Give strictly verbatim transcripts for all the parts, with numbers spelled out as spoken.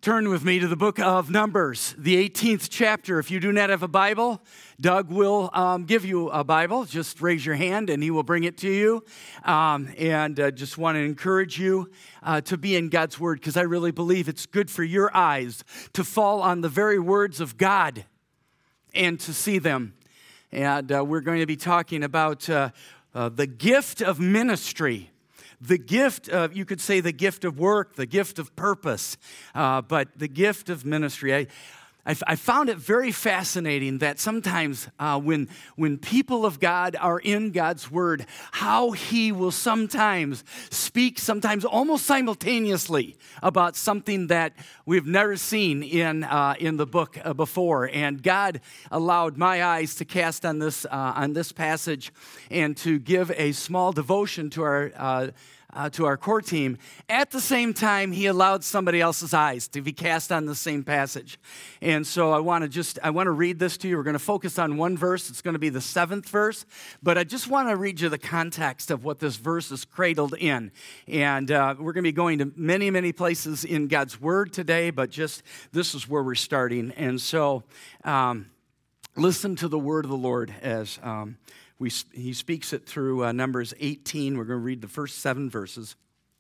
Turn with me to the book of Numbers, the eighteenth chapter. If you do not have a Bible, Doug will um, give you a Bible. Just raise your hand and he will bring it to you. Um, and uh, just want to encourage you uh, to be in God's Word, because I really believe it's good for your eyes to fall on the very words of God and to see them. And uh, we're going to be talking about uh, uh, the gift of ministry. The gift of, you could say the gift of work, the gift of purpose, uh, but the gift of ministry. I, I, I found it very fascinating that sometimes uh, when, when people of God are in God's Word, how He will sometimes speak, sometimes almost simultaneously, about something that we've never seen in, uh, in the book uh, before. And God allowed my eyes to cast on this, uh, on this passage and to give a small devotion to our uh, Uh, to our core team. At the same time, he allowed somebody else's eyes to be cast on the same passage. And so I want to just, I want to read this to you. We're going to focus on one verse. It's going to be the seventh verse. But I just want to read you the context of what this verse is cradled in. And uh, we're going to be going to many, many places in God's Word today, but just this is where we're starting. And so um, listen to the word of the Lord as um, We, he speaks it through uh, Numbers eighteen. We're going to read the first seven verses.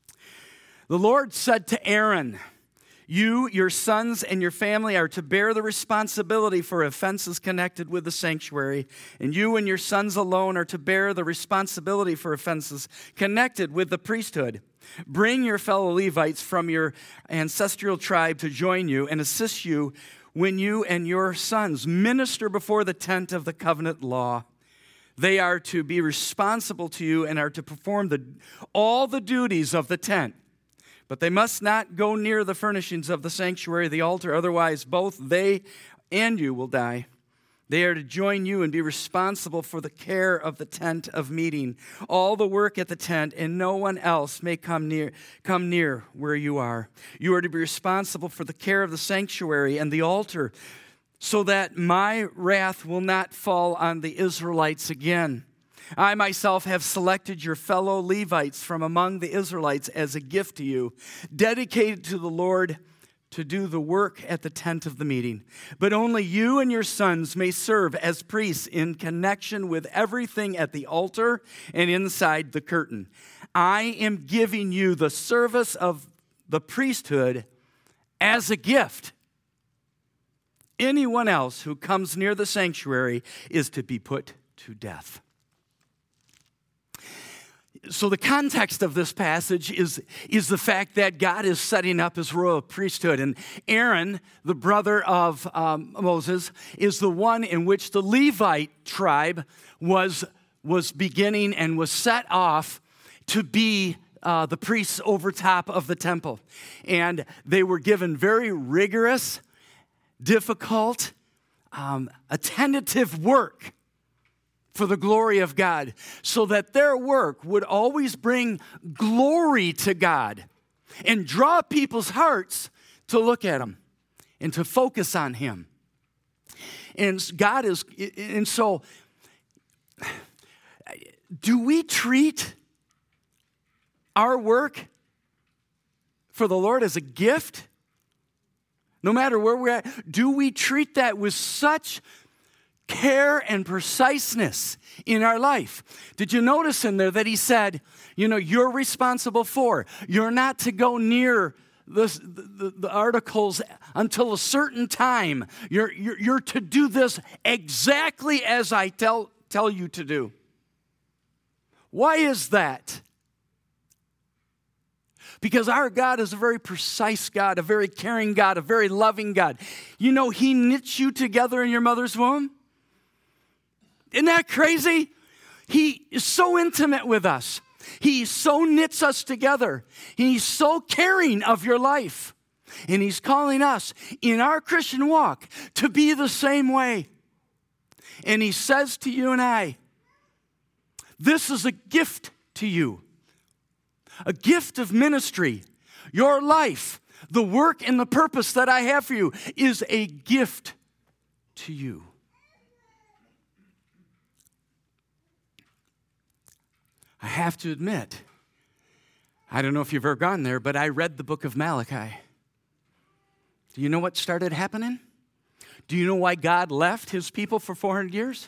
The Lord said to Aaron, "You, your sons, and your family are to bear the responsibility for offenses connected with the sanctuary, and you and your sons alone are to bear the responsibility for offenses connected with the priesthood. Bring your fellow Levites from your ancestral tribe to join you and assist you when you and your sons minister before the tent of the covenant law. They are to be responsible to you and are to perform the, all the duties of the tent. But they must not go near the furnishings of the sanctuary, the altar, otherwise both they and you will die. They are to join you and be responsible for the care of the tent of meeting, all the work at the tent, and no one else may come near, come near where you are. You are to be responsible for the care of the sanctuary and the altar, so that my wrath will not fall on the Israelites again. I myself have selected your fellow Levites from among the Israelites as a gift to you, dedicated to the Lord to do the work at the tent of the meeting. But only you and your sons may serve as priests in connection with everything at the altar and inside the curtain. I am giving you the service of the priesthood as a gift. Anyone else who comes near the sanctuary is to be put to death." So the context of this passage is, is the fact that God is setting up his royal priesthood. And Aaron, the brother of um, Moses, is the one in which the Levite tribe was, was beginning and was set off to be uh, the priests over top of the temple. And they were given very rigorous, difficult, um, attentive work for the glory of God, so that their work would always bring glory to God and draw people's hearts to look at him and to focus on him. And God is, and so, do we treat our work for the Lord as a gift? No matter where we're at, do we treat that with such care and preciseness in our life? Did you notice in there that he said, you know, you're responsible for, you're not to go near this, the, the articles until a certain time. You're, you're, you're to do this exactly as I tell, tell you to do. Why is that? Because our God is a very precise God, a very caring God, a very loving God. You know, he knits you together in your mother's womb. Isn't that crazy? He is so intimate with us. He so knits us together. He's so caring of your life. And he's calling us in our Christian walk to be the same way. And he says to you and I, this is a gift to you. A gift of ministry. Your life, the work and the purpose that I have for you is a gift to you. I have to admit, I don't know if you've ever gone there, but I read the book of Malachi. Do you know what started happening? Do you know why God left his people for four hundred years?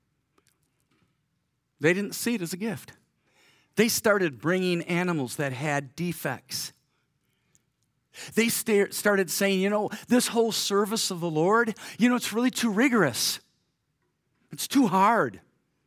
They didn't see it as a gift. They started bringing animals that had defects. They st- started saying, you know, this whole service of the Lord, you know, it's really too rigorous. It's too hard.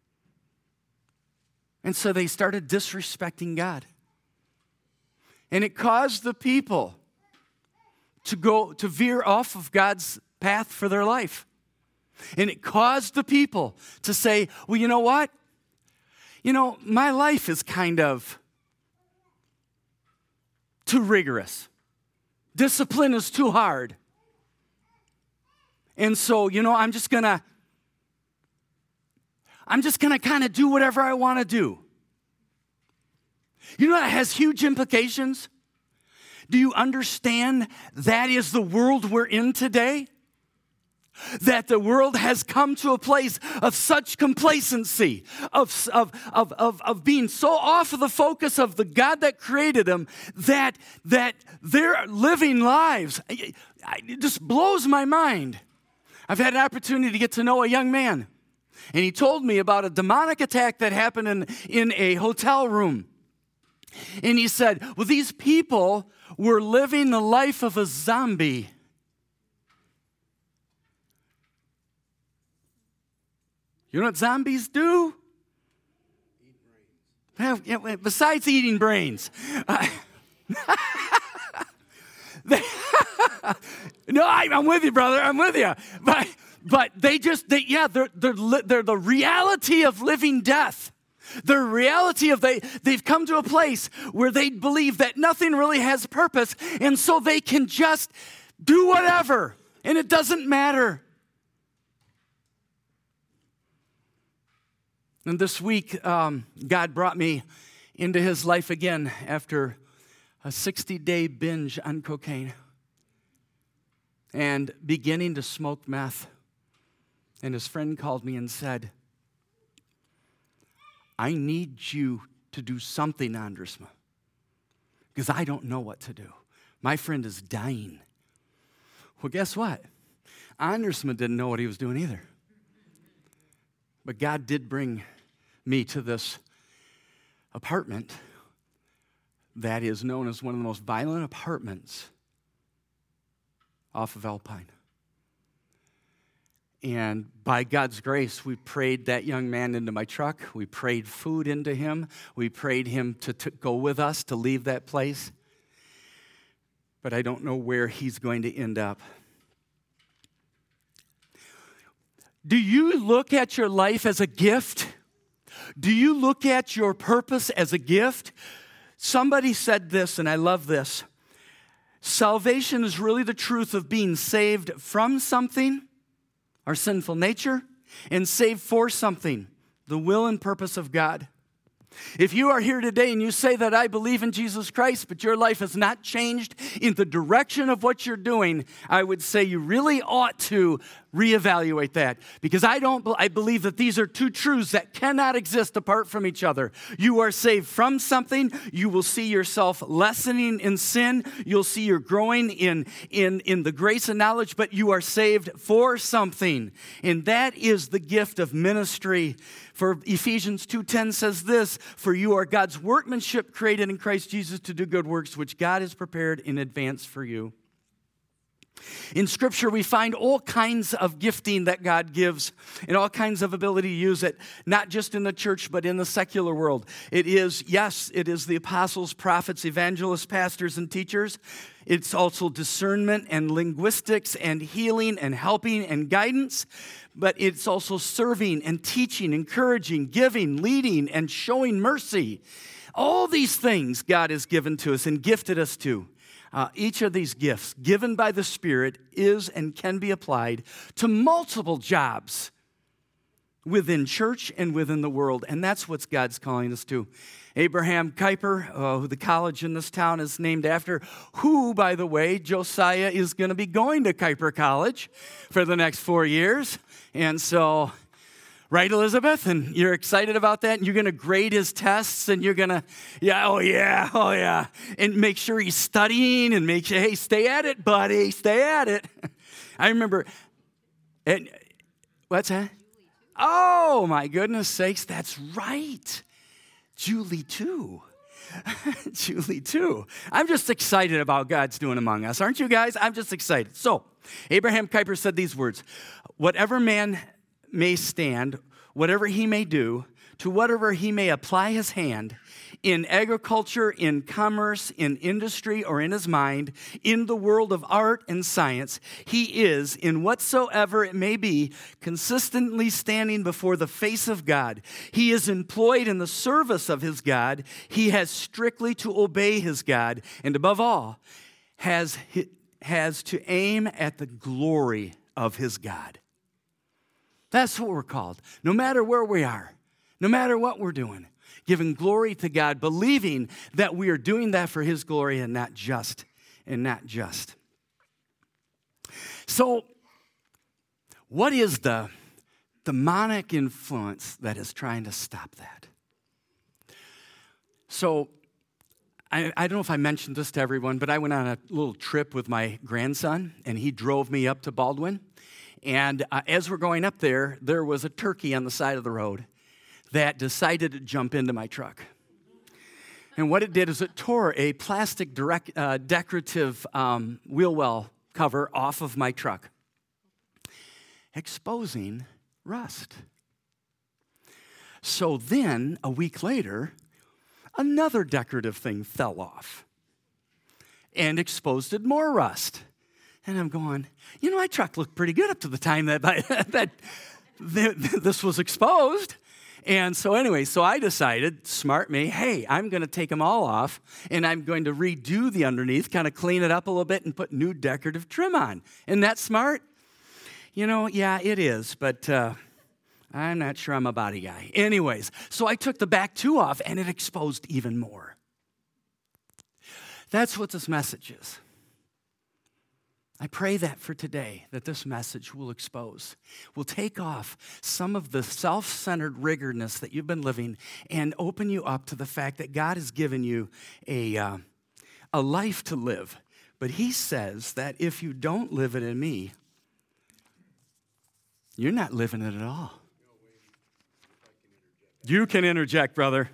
And so they started disrespecting God. And it caused the people to go, to veer off of God's path for their life. And it caused the people to say, well, you know what? You know, my life is kind of too rigorous. Discipline is too hard. And so, you know, I'm just going to, I'm just going to kind of do whatever I want to do. You know that has huge implications? Do you understand that is the world we're in today? That the world has come to a place of such complacency, of, of, of, of, of being so off of the focus of the God that created them, that, that they're living lives. It just blows my mind. I've had an opportunity to get to know a young man, and he told me about a demonic attack that happened in, in a hotel room. And he said, well, these people were living the life of a zombie. You know what zombies do? Eat brains. Well, besides eating brains. Uh, they, no, I, I'm with you, brother. I'm with you. But but they just, they, yeah, they're, they're, they're the reality of living death. The reality of they, they've come to a place where they believe that nothing really has purpose, and so they can just do whatever, and it doesn't matter. And this week, um, God brought me into his life again after a sixty-day binge on cocaine and beginning to smoke meth. And his friend called me and said, I need you to do something, Andresma, because I don't know what to do. My friend is dying. Well, guess what? Andresma didn't know what he was doing either. But God did bring me to this apartment that is known as one of the most violent apartments off of Alpine. And by God's grace, we prayed that young man into my truck. We prayed food into him. We prayed him to, to go with us, to leave that place. But I don't know where he's going to end up. Do you look at your life as a gift? Do you look at your purpose as a gift? Somebody said this, and I love this. Salvation is really the truth of being saved from something, our sinful nature, and saved for something, the will and purpose of God. If you are here today and you say that I believe in Jesus Christ, but your life has not changed in the direction of what you're doing, I would say you really ought to reevaluate that, because I don't. I believe that these are two truths that cannot exist apart from each other. You are saved from something. You will see yourself lessening in sin. You'll see you're growing in, in, in the grace and knowledge, but you are saved for something, and that is the gift of ministry. For Ephesians two ten says this, for you are God's workmanship created in Christ Jesus to do good works, which God has prepared in advance for you. In Scripture, we find all kinds of gifting that God gives and all kinds of ability to use it, not just in the church, but in the secular world. It is, yes, it is the apostles, prophets, evangelists, pastors, and teachers. It's also discernment and linguistics and healing and helping and guidance. But it's also serving and teaching, encouraging, giving, leading, and showing mercy. All these things God has given to us and gifted us to. Uh, each of these gifts given by the Spirit is and can be applied to multiple jobs within church and within the world. And that's what God's calling us to. Abraham Kuyper, uh, who the college in this town is named after, who, by the way, Josiah is going to be going to Kuyper College for the next four years. And so Right, Elizabeth? And you're excited about that? And you're going to grade his tests and you're going to, yeah, oh yeah, oh yeah. And make sure he's studying and make sure, hey, stay at it, buddy, stay at it. I remember, and what's that? Oh, my goodness sakes, that's right. Julie, too. Julie, too. I'm just excited about God's doing among us. Aren't you guys? I'm just excited. So, Abraham Kuyper said these words, whatever man may stand, whatever he may do, to whatever he may apply his hand, in agriculture, in commerce, in industry, or in his mind, in the world of art and science, he is, in whatsoever it may be, consistently standing before the face of God. He is employed in the service of his God. He has strictly to obey his God, and above all, has, has to aim at the glory of his God. That's what we're called. No matter where we are, no matter what we're doing, giving glory to God, believing that we are doing that for his glory and not just, and not just. So, what is the demonic influence that is trying to stop that? So, I, I don't know if I mentioned this to everyone, but I went on a little trip with my grandson, and he drove me up to Baldwin. And uh, as we're going up there, there was a turkey on the side of the road that decided to jump into my truck. And what it did is it tore a plastic direct, uh, decorative um, wheel well cover off of my truck, exposing rust. So then, a week later, another decorative thing fell off and exposed it more rust. And I'm going, you know, my truck looked pretty good up to the time that, that this was exposed. And so anyway, so I decided, smart me, hey, I'm going to take them all off, and I'm going to redo the underneath, kind of clean it up a little bit, and put new decorative trim on. Isn't that smart? You know, yeah, it is, but uh, I'm not sure I'm a body guy. Anyways, so I took the back two off, and it exposed even more. That's what this message is. I pray that for today, that this message will expose, will take off some of the self-centered rigorness that you've been living and open you up to the fact that God has given you a, uh, a life to live. But he says that if you don't live it in me, you're not living it at all. You can interject, brother.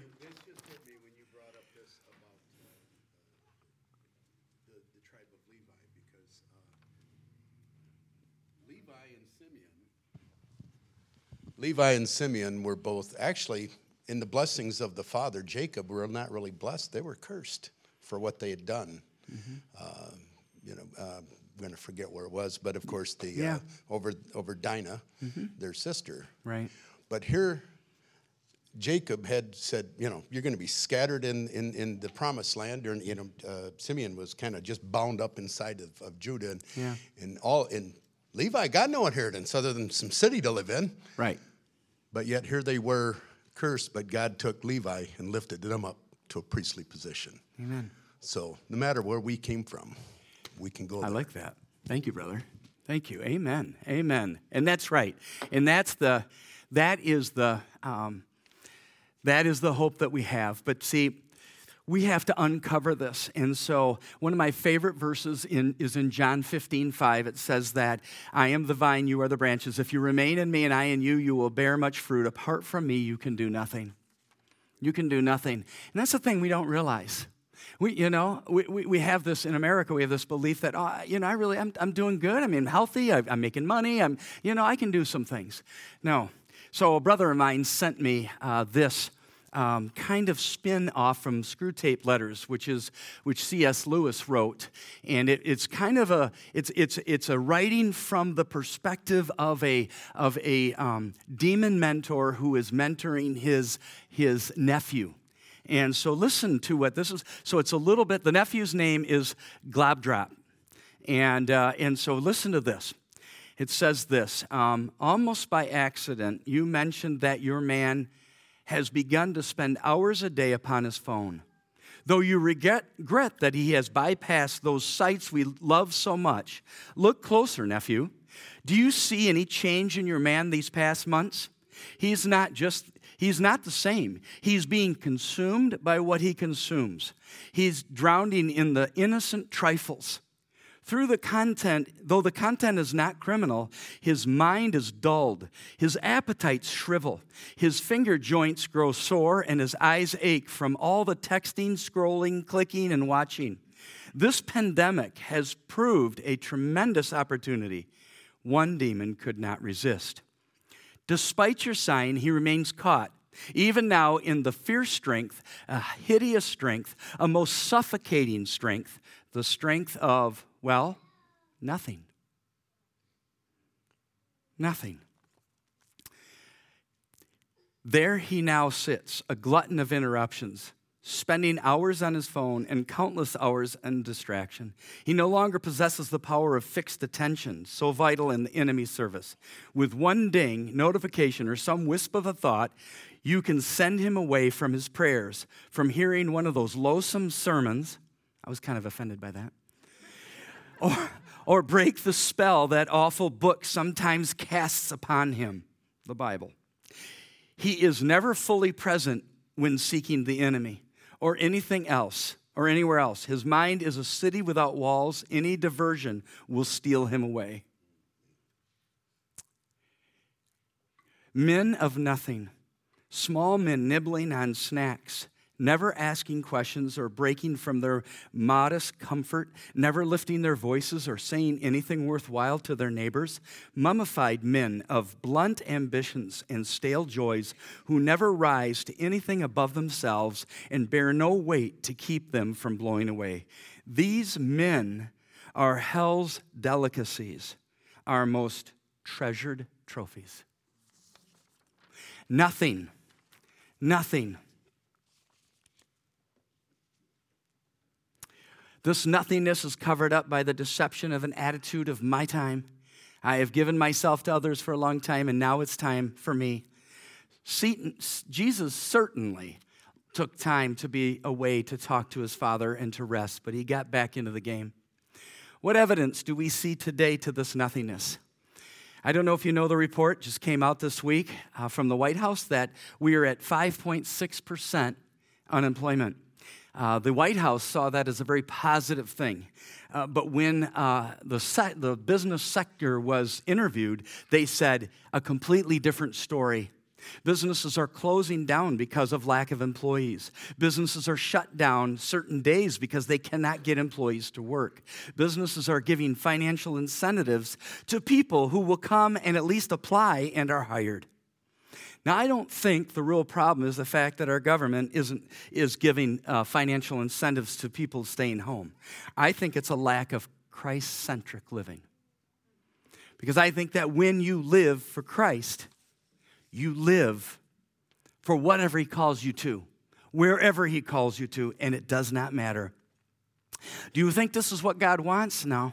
Levi and Simeon were both actually in the blessings of the father, Jacob, were not really blessed. They were cursed for what they had done. Mm-hmm. Uh, you know, uh, I'm going to forget where it was, but of course, the yeah. uh, over over Dinah, mm-hmm. their sister. Right. But here, Jacob had said, you know, you're going to be scattered in, in, in the promised land. Or, you know, uh, Simeon was kind of just bound up inside of, of Judah, and yeah. and all in Levi got no inheritance other than some city to live in. Right. But yet here they were cursed, but God took Levi and lifted them up to a priestly position. Amen. So no matter where we came from, we can go there. I like that. Thank you, brother. Thank you. Amen. Amen. And that's right. And that's the, that is the, um, that is the hope that we have. But see, we have to uncover this. And so one of my favorite verses in, is in John fifteen five. It says that, I am the vine, you are the branches. If you remain in me and I in you, you will bear much fruit. Apart from me, you can do nothing. You can do nothing. And that's the thing we don't realize. We, you know, we, we, we have this in America. We have this belief that, oh, you know, I really, I'm, I'm doing good. I mean, I'm healthy. I, I'm making money. I'm, you know, I can do some things. No. So a brother of mine sent me uh, this Um, kind of spin off from Screwtape Letters, which is which C S Lewis wrote, and it, it's kind of a it's it's it's a writing from the perspective of a of a um, demon mentor who is mentoring his his nephew, and so listen to what this is. So it's a little bit. The nephew's name is Globdrop, and uh, and so listen to this. It says this: um, almost by accident, you mentioned that your man has begun to spend hours a day upon his phone. Though you regret, regret that he has bypassed those sites we love so much, look closer, nephew. Do you see any change in your man these past months? He's not just, he's not the same. He's being consumed by what he consumes. He's drowning in the innocent trifles. Through the content, though the content is not criminal, his mind is dulled, his appetites shrivel, his finger joints grow sore, and his eyes ache from all the texting, scrolling, clicking, and watching. This pandemic has proved a tremendous opportunity one demon could not resist. Despite your sign, he remains caught, even now in the fierce strength, a hideous strength, a most suffocating strength, the strength of, well, nothing. Nothing. There he now sits, a glutton of interruptions, spending hours on his phone and countless hours in distraction. He no longer possesses the power of fixed attention, so vital in the enemy's service. With one ding, notification, or some wisp of a thought, you can send him away from his prayers, from hearing one of those loathsome sermons. I was kind of offended by that. Or, or break the spell that awful book sometimes casts upon him, the Bible. He is never fully present when seeking the enemy or anything else or anywhere else. His mind is a city without walls. Any diversion will steal him away. Men of nothing, small men nibbling on snacks, never asking questions or breaking from their modest comfort, never lifting their voices or saying anything worthwhile to their neighbors, mummified men of blunt ambitions and stale joys who never rise to anything above themselves and bear no weight to keep them from blowing away. These men are hell's delicacies, our most treasured trophies. Nothing, nothing. This nothingness is covered up by the deception of an attitude of my time. I have given myself to others for a long time, and now it's time for me. Jesus certainly took time to be away to talk to his Father and to rest, but he got back into the game. What evidence do we see today to this nothingness? I don't know if you know the report, just came out this week uh, from the White House that we are at five point six percent unemployment. Uh, the White House saw that as a very positive thing. Uh, but when uh, the, se- the business sector was interviewed, they said a completely different story. Businesses are closing down because of lack of employees. Businesses are shut down certain days because they cannot get employees to work. Businesses are giving financial incentives to people who will come and at least apply and are hired. Now, I don't think the real problem is the fact that our government isn't is giving uh, financial incentives to people staying home. I think it's a lack of Christ-centric living. Because I think that when you live for Christ, you live for whatever he calls you to, wherever he calls you to, and it does not matter. Do you think this is what God wants? No.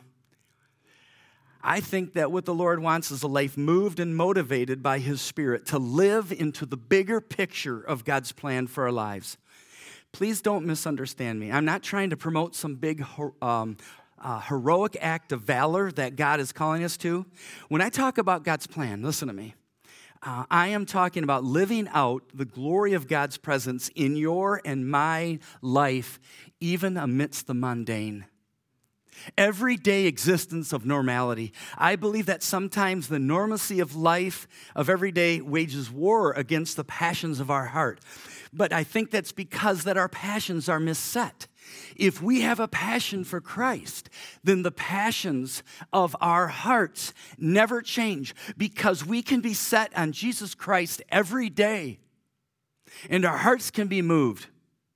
I think that what the Lord wants is a life moved and motivated by his Spirit to live into the bigger picture of God's plan for our lives. Please don't misunderstand me. I'm not trying to promote some big um, uh, heroic act of valor that God is calling us to. When I talk about God's plan, listen to me. Uh, I am talking about living out the glory of God's presence in your and my life, even amidst the mundane. Everyday existence of normality. I believe that sometimes the normalcy of life, of everyday, wages war against the passions of our heart. But I think that's because that our passions are misset. If we have a passion for Christ, then the passions of our hearts never change because we can be set on Jesus Christ every day and our hearts can be moved.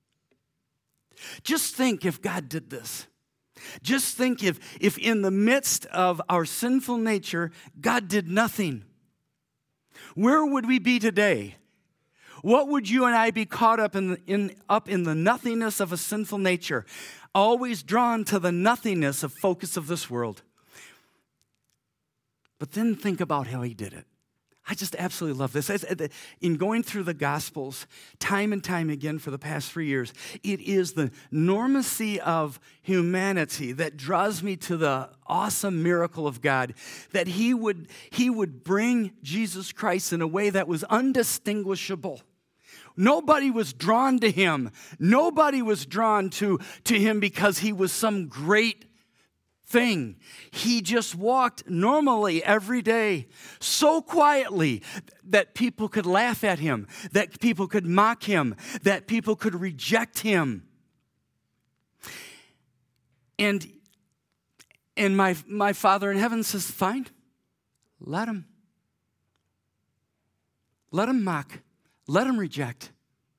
Just think if God did this. Just think if, if in the midst of our sinful nature, God did nothing. Where would we be today? What would you and I be caught up in, in, up in the nothingness of a sinful nature, always drawn to the nothingness of focus of this world? But then think about how he did it. I just absolutely love this. In going through the Gospels, time and time again for the past three years, it is the normacy of humanity that draws me to the awesome miracle of God, that he would, he would bring Jesus Christ in a way that was undistinguishable. Nobody was drawn to him. Nobody was drawn to, to him because he was some great thing. He just walked normally every day, so quietly that people could laugh at him, that people could mock him, that people could reject him. And, and my, my Father in heaven says, fine, let him. Let him mock. Let him reject.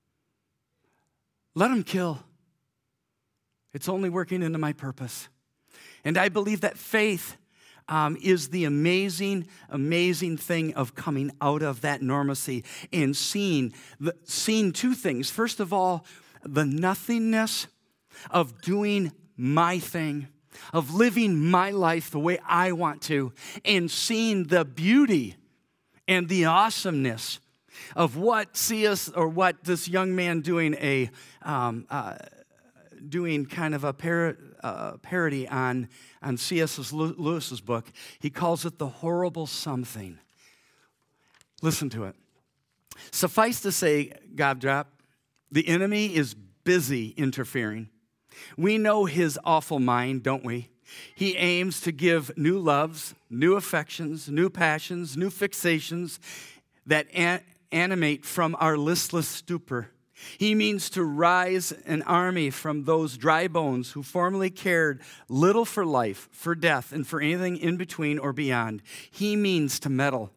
Let him kill. It's only working into my purpose. And I believe that faith um, is the amazing, amazing thing of coming out of that normacy and seeing, the, seeing two things. First of all, the nothingness of doing my thing, of living my life the way I want to, and seeing the beauty and the awesomeness of what C S or what this young man doing a um, uh, doing kind of a par- uh, parody on, on C S Lewis's book. He calls it the horrible something. Listen to it. Suffice to say, Gobdrop, the enemy is busy interfering. We know his awful mind, don't we? He aims to give new loves, new affections, new passions, new fixations that an- animate from our listless stupor. He means to rise an army from those dry bones who formerly cared little for life, for death, and for anything in between or beyond. He means to meddle.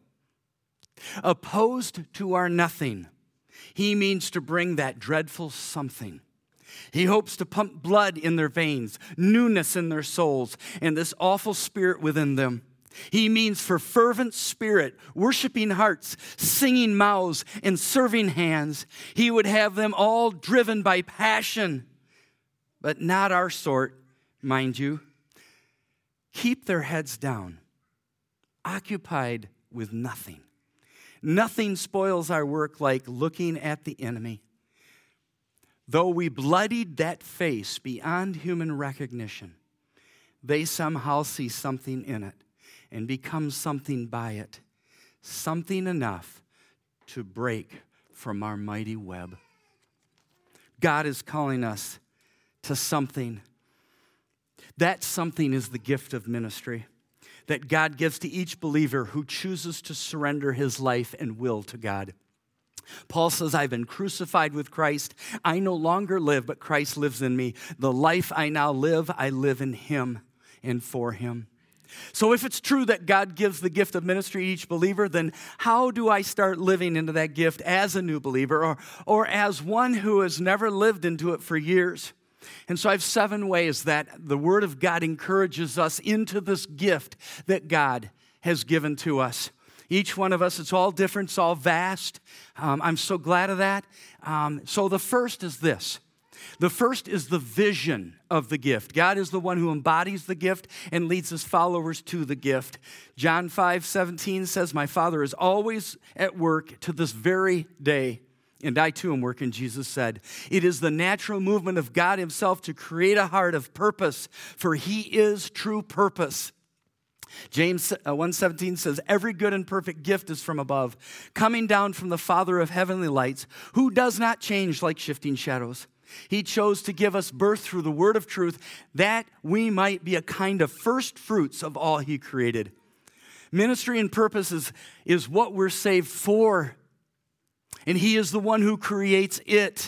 Opposed to our nothing, he means to bring that dreadful something. He hopes to pump blood in their veins, newness in their souls, and this awful spirit within them. He means for fervent spirit, worshiping hearts, singing mouths, and serving hands. He would have them all driven by passion, but not our sort, mind you. Keep their heads down, occupied with nothing. Nothing spoils our work like looking at the enemy. Though we bloodied that face beyond human recognition, they somehow see something in it and become something by it, something enough to break from our mighty web. God is calling us to something. That something is the gift of ministry that God gives to each believer who chooses to surrender his life and will to God. Paul says, I've been crucified with Christ. I no longer live, but Christ lives in me. The life I now live, I live in him and for him. So if it's true that God gives the gift of ministry to each believer, then how do I start living into that gift as a new believer or, or as one who has never lived into it for years? And so I have seven ways that the Word of God encourages us into this gift that God has given to us. Each one of us, it's all different, it's all vast. Um, I'm so glad of that. Um, so the first is this. The first is the vision of the gift. God is the one who embodies the gift and leads his followers to the gift. John five seventeen says, my Father is always at work to this very day. And I too am working, Jesus said. It is the natural movement of God himself to create a heart of purpose, for he is true purpose. James one seventeen says, every good and perfect gift is from above, coming down from the Father of heavenly lights, who does not change like shifting shadows. He chose to give us birth through the word of truth, that we might be a kind of first fruits of all he created. Ministry and purpose is, is what we're saved for, and he is the one who creates it.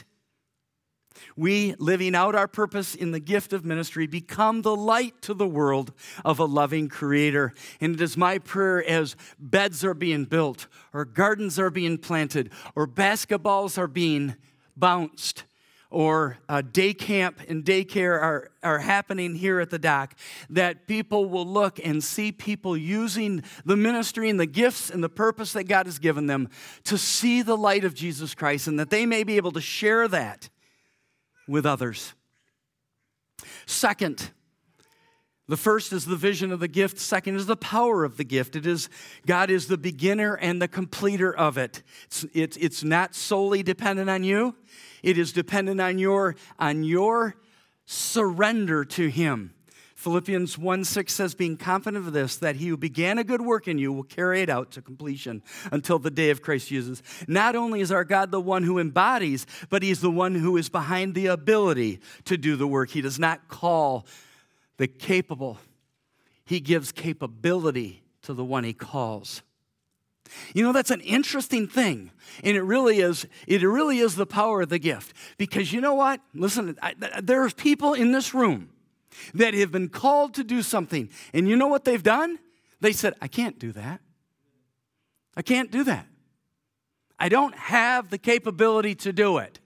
We, living out our purpose in the gift of ministry, become the light to the world of a loving Creator. And it is my prayer as beds are being built, or gardens are being planted, or basketballs are being bounced, or uh, day camp and daycare are, are happening here at the dock, that people will look and see people using the ministry and the gifts and the purpose that God has given them to see the light of Jesus Christ, and that they may be able to share that with others. Second, The first is the vision of the gift. Second is the power of the gift. It is God is the beginner and the completer of it. It's, it's, it's not solely dependent on you. It is dependent on your, on your surrender to him. Philippians one six says, being confident of this, that he who began a good work in you will carry it out to completion until the day of Christ Jesus. Not only is our God the one who embodies, but he's the one who is behind the ability to do the work. He does not call the capable. He gives capability to the one he calls. You know, that's an interesting thing. And it really is, it really is the power of the gift. Because you know what? Listen, I, there's people in this room that have been called to do something. And you know what they've done? They said, I can't do that. I can't do that. I don't have the capability to do it.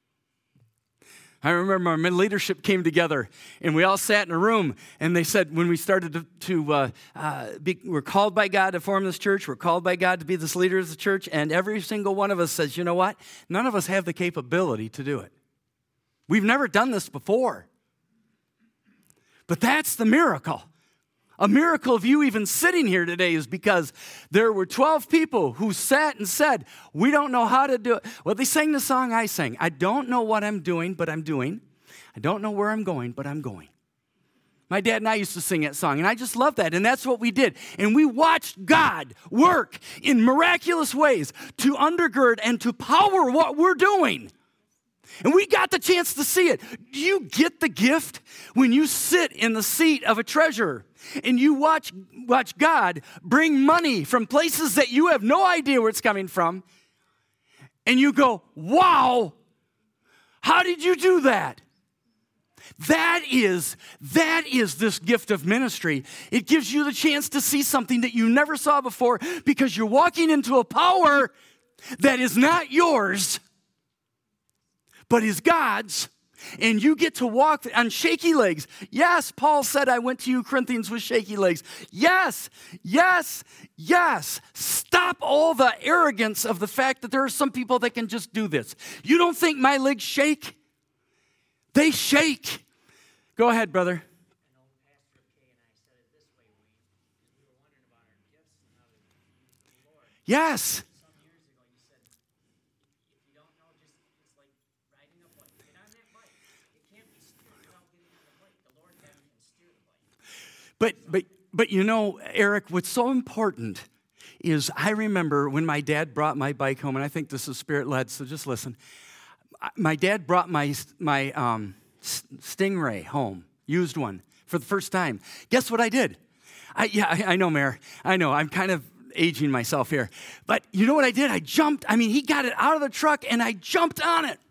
I remember our leadership came together, and we all sat in a room, and they said, when we started to, to uh, uh, be, we're called by God to form this church, we're called by God to be this leader of the church, and every single one of us says, you know what? None of us have the capability to do it. We've never done this before. But that's the miracle. A miracle of you even sitting here today is because there were twelve people who sat and said, we don't know how to do it. Well, they sang the song I sang. I don't know what I'm doing, but I'm doing. I don't know where I'm going, but I'm going. My dad and I used to sing that song, and I just love that, and that's what we did. And we watched God work in miraculous ways to undergird and to power what we're doing. And we got the chance to see it. Do you get the gift when you sit in the seat of a treasurer and you watch, watch God bring money from places that you have no idea where it's coming from, and you go, wow, how did you do that? That is, that is this gift of ministry. It gives you the chance to see something that you never saw before because you're walking into a power that is not yours, but is God's, and you get to walk on shaky legs. Yes, Paul said, I went to you, Corinthians, with shaky legs. Yes, yes, yes. Stop all the arrogance of the fact that there are some people that can just do this. You don't think my legs shake? They shake. Go ahead, brother. Yes. But, but, but you know, Eric, what's so important is I remember when my dad brought my bike home, and I think this is spirit-led, so just listen. My dad brought my, my um, Stingray home, used one, for the first time. Guess what I did? I, yeah, I, I know, Mayor. I know, I'm kind of aging myself here. But you know what I did? I jumped. I mean, he got it out of the truck, and I jumped on it.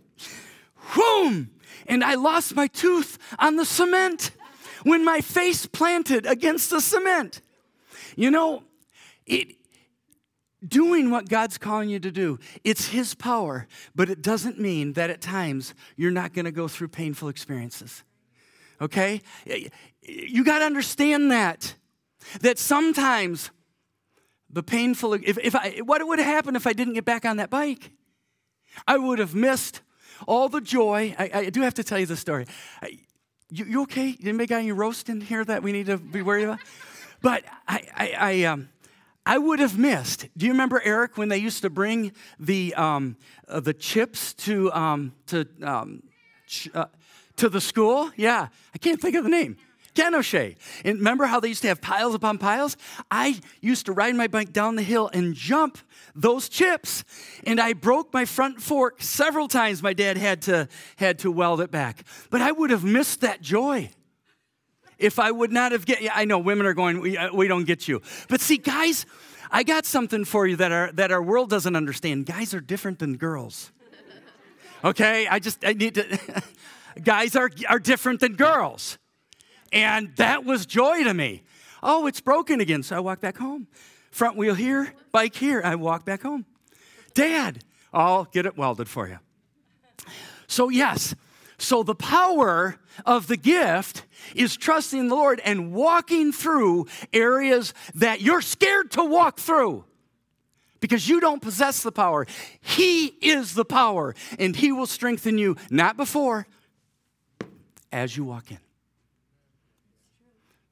Boom! And I lost my tooth on the cement when my face planted against the cement. You know, it doing what God's calling you to do, it's his power, but it doesn't mean that at times you're not going to go through painful experiences. Okay? You got to understand that. That sometimes the painful, if, if I, what would have happened if I didn't get back on that bike? I would have missed all the joy. I, I do have to tell you the story. I, You, you okay? Anybody got any roast in here that we need to be worried about? But I, I, I, um, I would have missed. Do you remember, Eric, when they used to bring the um, uh, the chips to um, to um, ch- uh, to the school? Yeah, I can't think of the name. Canochet. And remember how they used to have piles upon piles? I used to ride my bike down the hill and jump those chips. And I broke my front fork several times. My dad had to, had to weld it back. But I would have missed that joy if I would not have get. Yeah, I know women are going, we, uh, we don't get you. But see, guys, I got something for you that our, that our world doesn't understand. Guys are different than girls. Okay? I just, I need to, guys are, are different than girls. And that was joy to me. Oh, it's broken again, so I walk back home. Front wheel here, bike here, I walk back home. Dad, I'll get it welded for you. So yes, so the power of the gift is trusting the Lord and walking through areas that you're scared to walk through because you don't possess the power. He is the power, and he will strengthen you, not before, as you walk in.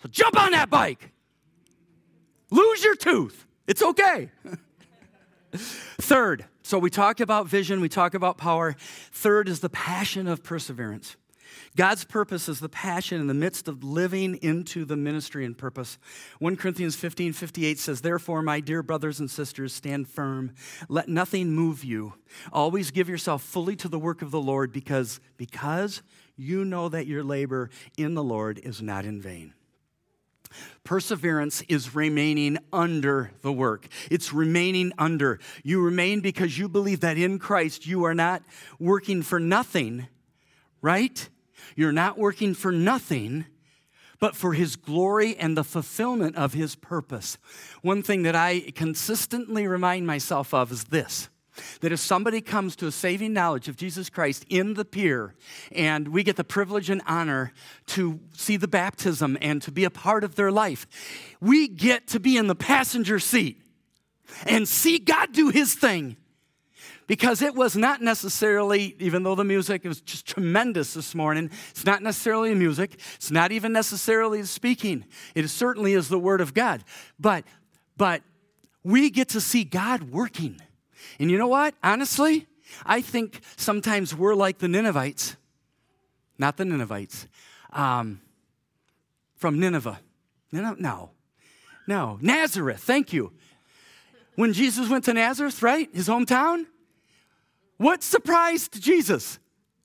So jump on that bike. Lose your tooth. It's okay. Third, so we talk about vision, we talk about power. Third is the passion of perseverance. God's purpose is the passion in the midst of living into the ministry and purpose. First Corinthians fifteen fifty-eight says, therefore, my dear brothers and sisters, stand firm. Let nothing move you. Always give yourself fully to the work of the Lord because, because you know that your labor in the Lord is not in vain. Perseverance is remaining under the work. It's remaining under. You remain because you believe that in Christ you are not working for nothing, right? You're not working for nothing, but for his glory and the fulfillment of his purpose. One thing that I consistently remind myself of is this, that if somebody comes to a saving knowledge of Jesus Christ in the peer, and we get the privilege and honor to see the baptism and to be a part of their life, we get to be in the passenger seat and see God do his thing. Because it was not necessarily, even though the music was just tremendous this morning, it's not necessarily the music. It's not even necessarily the speaking. It certainly is the Word of God. But, but we get to see God working. And you know what? Honestly, I think sometimes we're like the Ninevites. Not the Ninevites. Um, from Nineveh. No, no, no. Nazareth, thank you. When Jesus went to Nazareth, right? His hometown. What surprised Jesus?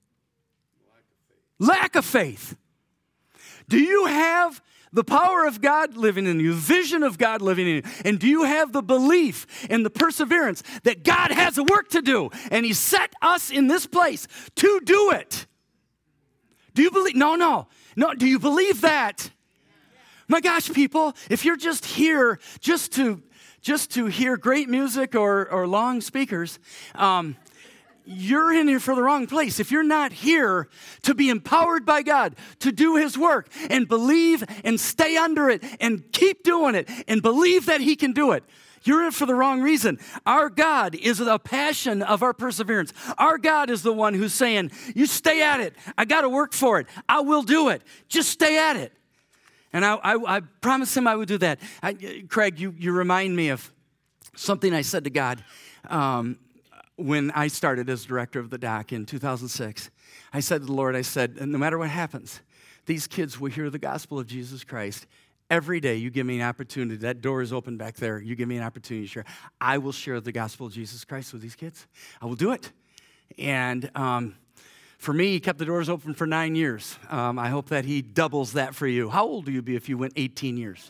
Lack of faith. Do you have the power of God living in you, the vision of God living in you, and do you have the belief and the perseverance that God has a work to do, and he set us in this place to do it? Do you believe? No, no. No, do you believe that? My gosh, people, if you're just here just to just to hear great music or, or long speakers, um, you're in here for the wrong place. If you're not here to be empowered by God, to do his work and believe and stay under it and keep doing it and believe that he can do it, you're in for the wrong reason. Our God is the passion of our perseverance. Our God is the one who's saying, you stay at it. I got to work for it. I will do it. Just stay at it. And I, I, I promised him I would do that. I, Craig, you, you remind me of something I said to God um, when I started as director of the D O C in two thousand six. I said to the Lord, I said, no matter what happens, these kids will hear the gospel of Jesus Christ. Every day you give me an opportunity. That door is open back there. You give me an opportunity to share. I will share the gospel of Jesus Christ with these kids. I will do it. And um, for me, he kept the doors open for nine years. Um, I hope that he doubles that for you. How old will you be if you went eighteen years?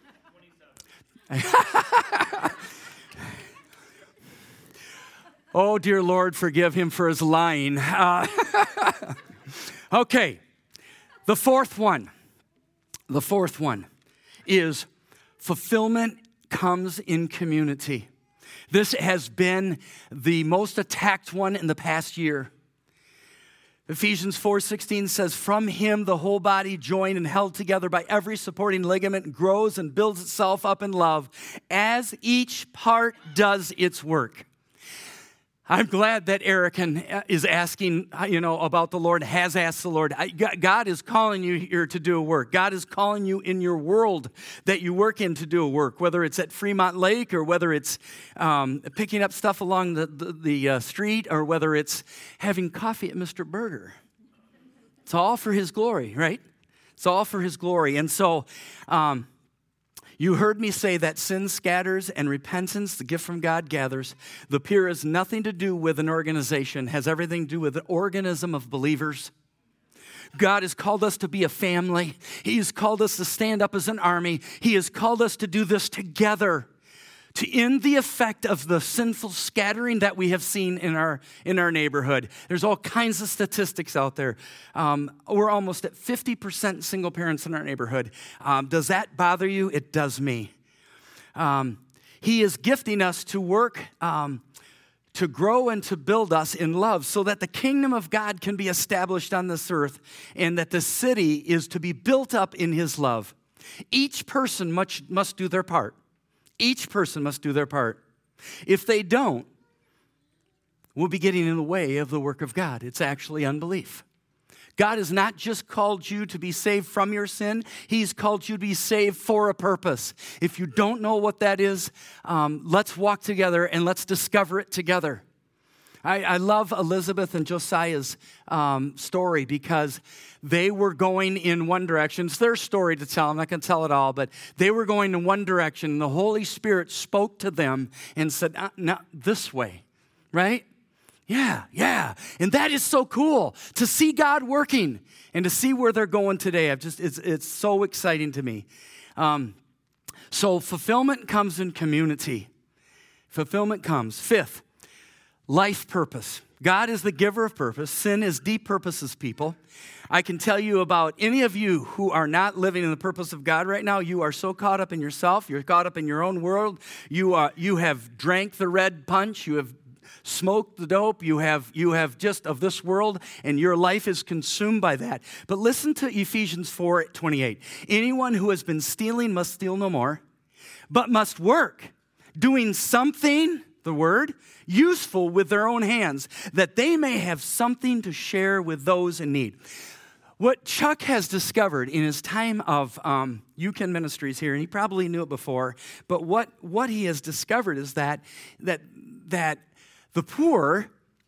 twenty-seven. Oh, dear Lord, forgive him for his lying. Uh, okay, the fourth one. The fourth one is fulfillment comes in community. This has been the most attacked one in the past year. Ephesians four sixteen says, from him the whole body joined and held together by every supporting ligament grows and builds itself up in love as each part does its work. I'm glad that Eric is asking, you know, about the Lord, has asked the Lord. God is calling you here to do a work. God is calling you in your world that you work in to do a work, whether it's at Fremont Lake or whether it's um, picking up stuff along the, the, the uh, street or whether it's having coffee at Mister Burger. It's all for his glory, right? It's all for his glory. And so um, you heard me say that sin scatters and repentance, the gift from God, gathers. The peer has nothing to do with an organization, has everything to do with an organism of believers. God has called us to be a family. He has called us to stand up as an army. He has called us to do this together, to end the effect of the sinful scattering that we have seen in our in our neighborhood. There's all kinds of statistics out there. Um, we're almost at fifty percent single parents in our neighborhood. Um, does that bother you? It does me. Um, he is gifting us to work, um, to grow and to build us in love so that the kingdom of God can be established on this earth and that the city is to be built up in his love. Each person must, must do their part. Each person must do their part. If they don't, we'll be getting in the way of the work of God. It's actually unbelief. God has not just called you to be saved from your sin. He's called you to be saved for a purpose. If you don't know what that is, um, let's walk together and let's discover it together. I, I love Elizabeth and Josiah's um, story because they were going in one direction. It's their story to tell. I'm not going to tell it all, but they were going in one direction. And the Holy Spirit spoke to them and said, uh, not this way, right? Yeah, yeah. And that is so cool to see God working and to see where they're going today. I've just it's it's so exciting to me. Um, so fulfillment comes in community. Fulfillment comes. Fifth, life purpose. God is the giver of purpose. Sin is depurposes people. I can tell you about any of you who are not living in the purpose of God right now. You are so caught up in yourself. You're caught up in your own world. You are you have drank the red punch. You have smoked the dope, you have you have just of this world, and your life is consumed by that. But listen to Ephesians four twenty-eight. Anyone who has been stealing must steal no more, but must work, doing something, the word, useful with their own hands, that they may have something to share with those in need. What Chuck has discovered in his time of um, Youcan Ministries here, and he probably knew it before, but what, what he has discovered is that that that the poor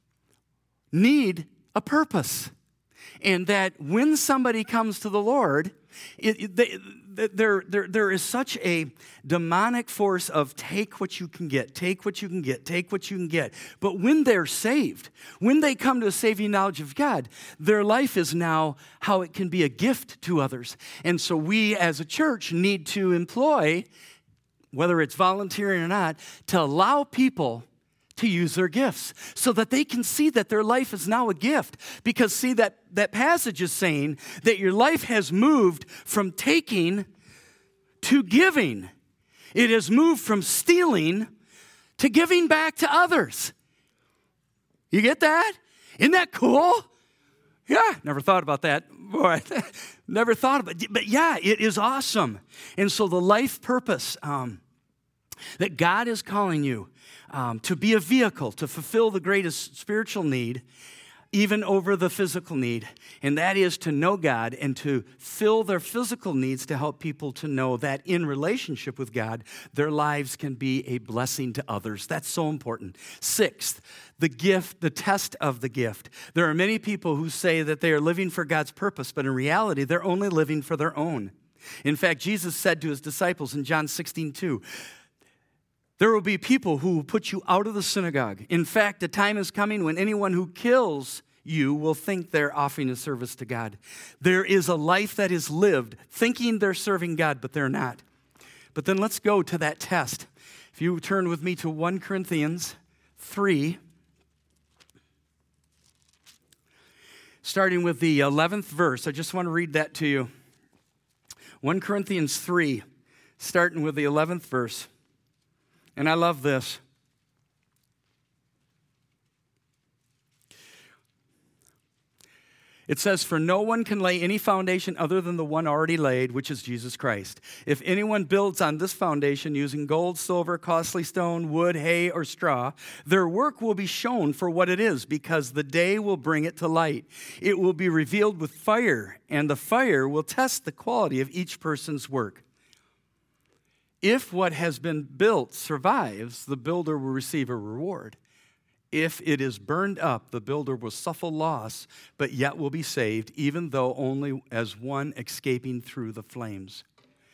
need a purpose. And that when somebody comes to the Lord, it, it, they, there, there, there is such a demonic force of take what you can get, take what you can get, take what you can get. But when they're saved, when they come to a saving knowledge of God, their life is now how it can be a gift to others. And so we as a church need to employ, whether it's volunteering or not, to allow people to use their gifts so that they can see that their life is now a gift. Because see, that, that passage is saying that your life has moved from taking to giving. It has moved from stealing to giving back to others. You get that? Isn't that cool? Yeah, never thought about that. Boy, never thought about it. But yeah, it is awesome. And so the life purpose um, that God is calling you Um, to be a vehicle, to fulfill the greatest spiritual need, even over the physical need, and that is to know God and to fill their physical needs to help people to know that in relationship with God, their lives can be a blessing to others. That's so important. Sixth, the gift, the test of the gift. There are many people who say that they are living for God's purpose, but in reality, they're only living for their own. In fact, Jesus said to his disciples in John sixteen two, there will be people who will put you out of the synagogue. In fact, the time is coming when anyone who kills you will think they're offering a service to God. There is a life that is lived thinking they're serving God, but they're not. But then let's go to that test. If you turn with me to First Corinthians three, starting with the eleventh verse. I just want to read that to you. First Corinthians three, starting with the eleventh verse. And I love this. It says, for no one can lay any foundation other than the one already laid, which is Jesus Christ. If anyone builds on this foundation using gold, silver, costly stone, wood, hay, or straw, their work will be shown for what it is, because the day will bring it to light. It will be revealed with fire, and the fire will test the quality of each person's work. If what has been built survives, the builder will receive a reward. If it is burned up, the builder will suffer loss, but yet will be saved, even though only as one escaping through the flames.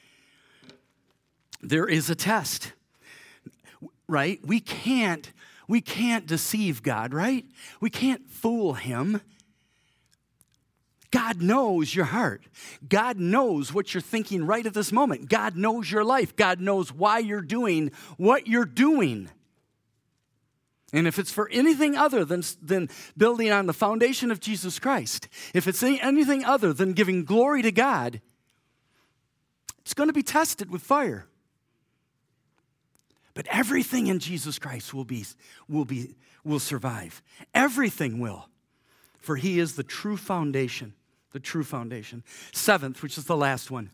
There is a test, right? We can't, we can't deceive God, right? We can't fool him. God knows your heart. God knows what you're thinking right at this moment. God knows your life. God knows why you're doing what you're doing. And if it's for anything other than, than building on the foundation of Jesus Christ, if it's anything other than giving glory to God, it's going to be tested with fire. But everything in Jesus Christ will be, will be, will survive. Everything will. For he is the true foundation. The true foundation. Seventh, which is the last one.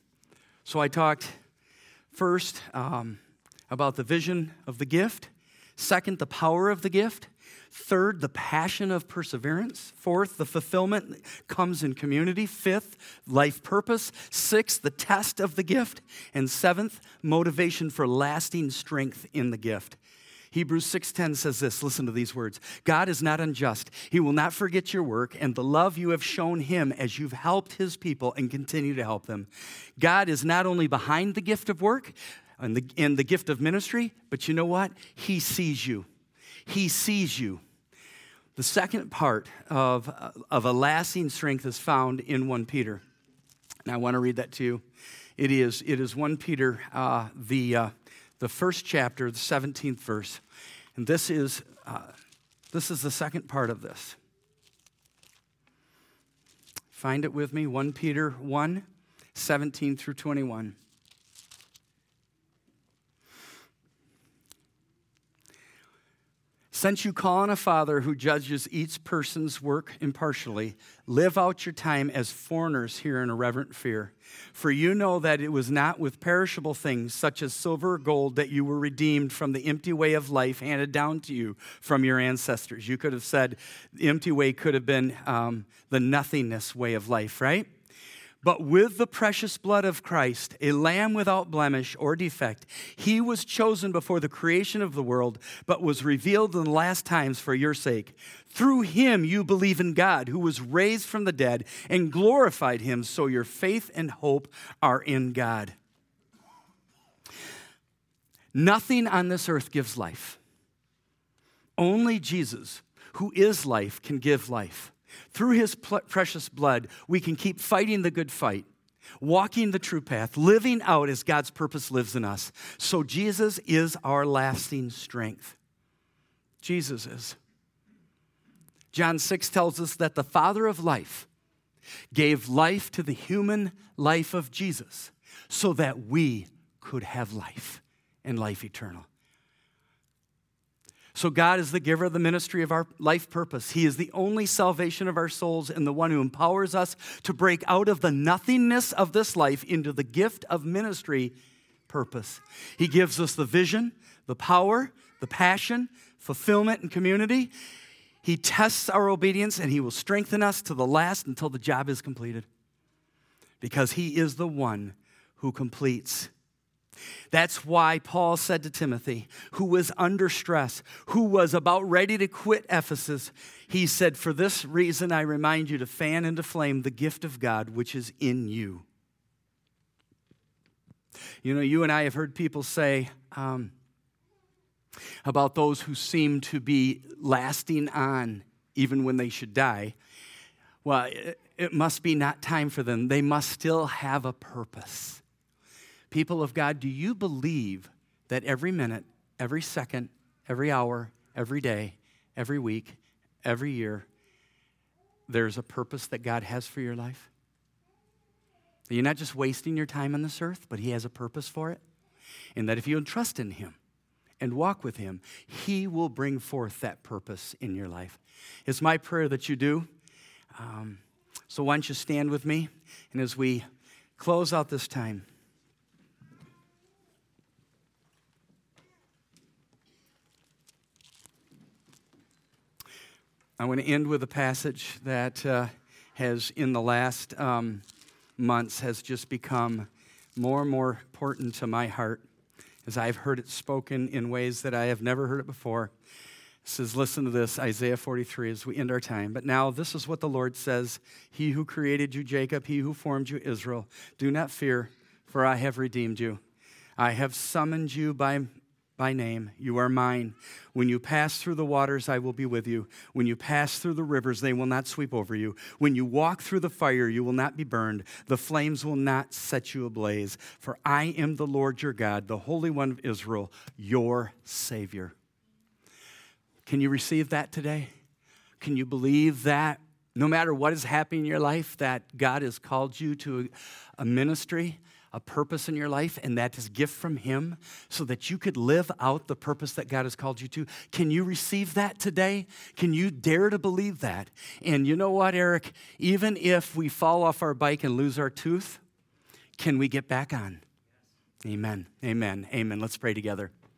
So I talked first um, about the vision of the gift. Second, the power of the gift. Third, the passion of perseverance. Fourth, the fulfillment comes in community. Fifth, life purpose. Sixth, the test of the gift. And seventh, motivation for lasting strength in the gift. Hebrews six ten says this, listen to these words. God is not unjust. He will not forget your work and the love you have shown him as you've helped his people and continue to help them. God is not only behind the gift of work and the, and the gift of ministry, but you know what? He sees you. He sees you. The second part of, of a lasting strength is found in First Peter. And I want to read that to you. It is, it is First Peter, uh, the, uh, the first chapter, the seventeenth verse. And this is, uh, this is the second part of this. Find it with me, First Peter one, seventeen through twenty-one. Since you call on a Father who judges each person's work impartially, live out your time as foreigners here in a reverent fear. For you know that it was not with perishable things such as silver or gold that you were redeemed from the empty way of life handed down to you from your ancestors. You could have said the empty way could have been um, the nothingness way of life, right? But with the precious blood of Christ, a lamb without blemish or defect, he was chosen before the creation of the world, but was revealed in the last times for your sake. Through him you believe in God, who was raised from the dead and glorified him, so your faith and hope are in God. Nothing on this earth gives life. Only Jesus, who is life, can give life. Through his pl- precious blood, we can keep fighting the good fight, walking the true path, living out as God's purpose lives in us. So Jesus is our lasting strength. Jesus is. John six tells us that the Father of life gave life to the human life of Jesus so that we could have life and life eternal. So God is the giver of the ministry of our life purpose. He is the only salvation of our souls and the one who empowers us to break out of the nothingness of this life into the gift of ministry purpose. He gives us the vision, the power, the passion, fulfillment, and community. He tests our obedience, and he will strengthen us to the last until the job is completed. Because he is the one who completes. That's why Paul said to Timothy, who was under stress, who was about ready to quit Ephesus, he said, for this reason I remind you to fan into flame the gift of God which is in you. You know, you and I have heard people say um, about those who seem to be lasting on even when they should die. Well, it, it must be not time for them. They must still have a purpose. People of God, do you believe that every minute, every second, every hour, every day, every week, every year, there's a purpose that God has for your life? That you're not just wasting your time on this earth, but he has a purpose for it? And that if you trust in him and walk with him, he will bring forth that purpose in your life. It's my prayer that you do. Um, so why don't you stand with me? And as we close out this time, I want to end with a passage that uh, has, in the last um, months, has just become more and more important to my heart as I've heard it spoken in ways that I have never heard it before. It says, listen to this, Isaiah forty-three, as we end our time. But now this is what the Lord says, he who created you, Jacob, he who formed you, Israel, do not fear, for I have redeemed you. I have summoned you by By name, you are mine. When you pass through the waters, I will be with you. When you pass through the rivers, they will not sweep over you. When you walk through the fire, you will not be burned. The flames will not set you ablaze. For I am the Lord your God, the Holy One of Israel, your Savior. Can you receive that today? Can you believe that no matter what is happening in your life, that God has called you to a ministry, a purpose in your life, and that is a gift from him so that you could live out the purpose that God has called you to? Can you receive that today? Can you dare to believe that? And you know what, Eric? Even if we fall off our bike and lose our tooth, can we get back on? Amen, amen, amen. Let's pray together.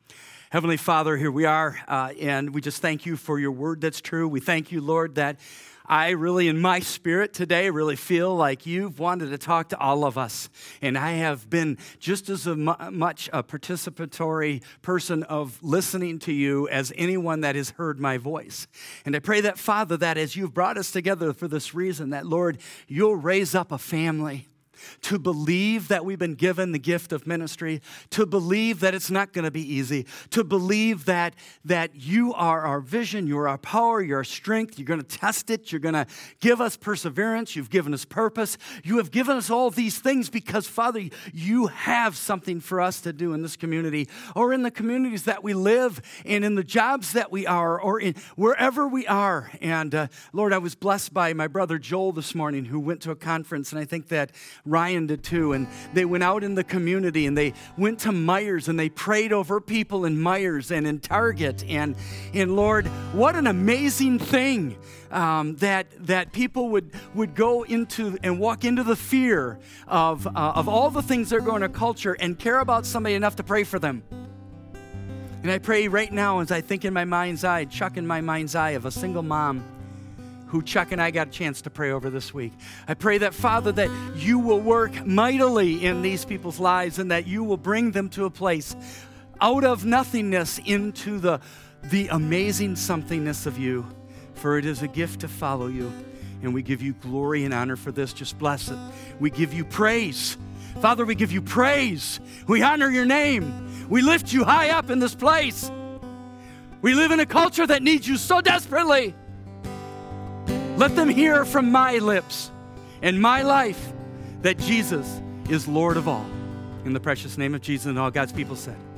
Heavenly Father, here we are, uh, and we just thank you for your word that's true. We thank you, Lord, that I really, in my spirit today, really feel like you've wanted to talk to all of us. And I have been just as a mu- much a participatory person of listening to you as anyone that has heard my voice. And I pray that, Father, that as you've brought us together for this reason, that, Lord, you'll raise up a family to believe that we've been given the gift of ministry, to believe that it's not going to be easy, to believe that, that you are our vision, you're our power, you're our strength, you're going to test it, you're going to give us perseverance, you've given us purpose, you have given us all these things because, Father, you have something for us to do in this community or in the communities that we live and in the jobs that we are or in wherever we are. And uh, Lord, I was blessed by my brother Joel this morning who went to a conference, and I think that Ryan did too, and they went out in the community and they went to Myers and they prayed over people in Myers and in Target. And, and Lord, what an amazing thing um, that that people would, would go into and walk into the fear of, uh, of all the things that are going to culture and care about somebody enough to pray for them. And I pray right now as I think in my mind's eye, Chuck in my mind's eye of a single mom who Chuck and I got a chance to pray over this week. I pray that, Father, that you will work mightily in these people's lives and that you will bring them to a place out of nothingness into the, the amazing somethingness of you. For it is a gift to follow you. And we give you glory and honor for this. Just bless it. We give you praise. Father, we give you praise. We honor your name. We lift you high up in this place. We live in a culture that needs you so desperately. Let them hear from my lips and my life that Jesus is Lord of all. In the precious name of Jesus and all God's people said.